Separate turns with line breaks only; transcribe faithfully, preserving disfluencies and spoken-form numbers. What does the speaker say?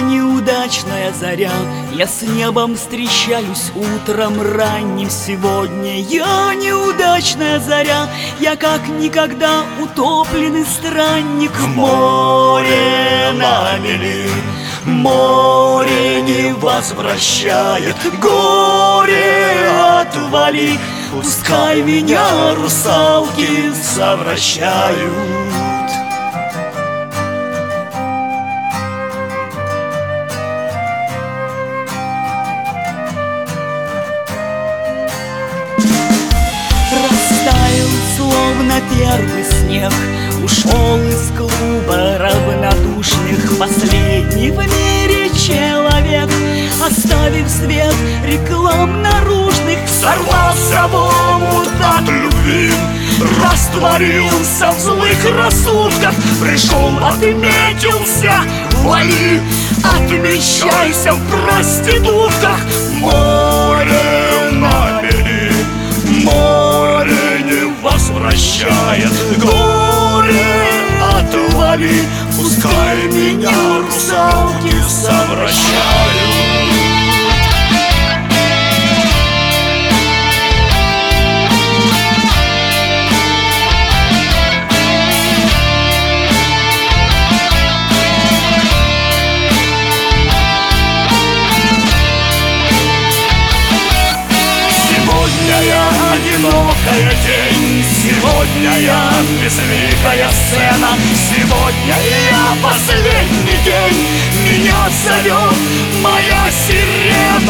неудачная заря, я с небом встречаюсь утром ранним сегодня. Я неудачная заря, я как никогда утопленный странник в море на мели. Море не возвращает, горе отвали, пускай меня русалки совращают. Растаял, словно первый снег, ушел из клуба равнодушных последний в мире человек, оставив свет реклам наружных. Сорвался в омут от любви, растворился в злых рассудках, пришел, отметился, вали, отмечайся в проститутках. Море на мели, море не возвращает, горе отвали, пускай меня русалки совращают. Одинокая день, сегодня я безликая сцена, сегодня я последний день, меня зовет моя сирена.